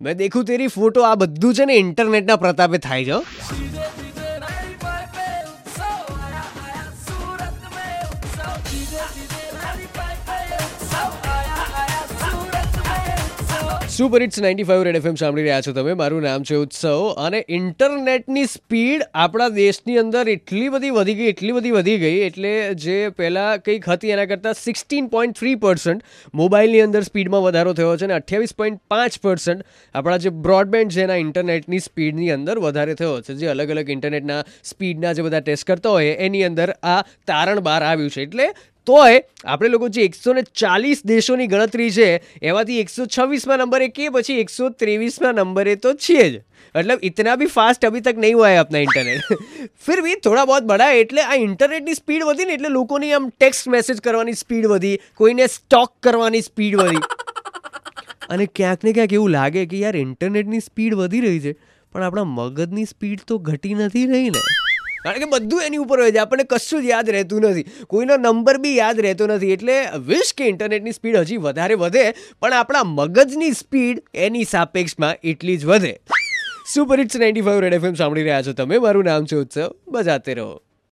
મેં દેખું તેરી ફોટો આ બધું છે ને ઇન્ટરનેટના પ્રતાપે થાય છે. સુપર હિટ્સ 95 રેડ એફએમ સાંભળી રહ્યા છો તમે. મારું નામ છે ઉત્સવ. અને ઇન્ટરનેટની સ્પીડ આપણા દેશની અંદર એટલી બધી વધી ગઈ એટલે જે પહેલાં કંઈક હતી એના કરતાં 16.3% મોબાઈલની અંદર સ્પીડમાં વધારો થયો છે અને 28.5% આપણા જે બ્રોડબેન્ડ છે એના ઇન્ટરનેટની સ્પીડની અંદર વધારે થયો છે. જે અલગ અલગ ઇન્ટરનેટના સ્પીડના જે બધા ટેસ્ટ કરતા હોય એની અંદર આ તારણ બહાર આવ્યું છે. એટલે તોય આપણે લોકો જે 140 દેશોની ગણતરી છે એમાંથી 126માં નંબરે કે પછી 123માં નંબરે તો છીએ જ. मतलब इतना भी फास्ट अभी तक नहीं हुआ है अपना इंटरनेट. फिर भी थोड़ा बहुत बढ़ा है. એટલે આ ઇન્ટરનેટની સ્પીડ વધી ને એટલે લોકોની આમ ટેક્સ્ટ મેસેજ કરવાની સ્પીડ વધી, કોઈને સ્ટોક કરવાની સ્પીડ વધી. અને ક્યાંક ને ક્યાંક એવું લાગે કે યાર ઇન્ટરનેટની સ્પીડ વધી રહી છે પણ આપણા મગજની સ્પીડ તો ઘટી નથી રહી ને. કારણ કે બધું એની ઉપર હોય છે, આપણને કશું જ યાદ રહેતું નથી, કોઈનો નંબર બી યાદ રહેતો નથી. એટલે વિશ કે ઇન્ટરનેટની સ્પીડ હજી વધારે વધે પણ આપણા મગજની સ્પીડ એની સાપેક્ષમાં એટલી જ વધે. સુપર હિટ્સ 95 રેડ એફએમ સાંભળી રહ્યા છો તમે. મારું નામ છે ઉત્સવ. બજાતે રહો.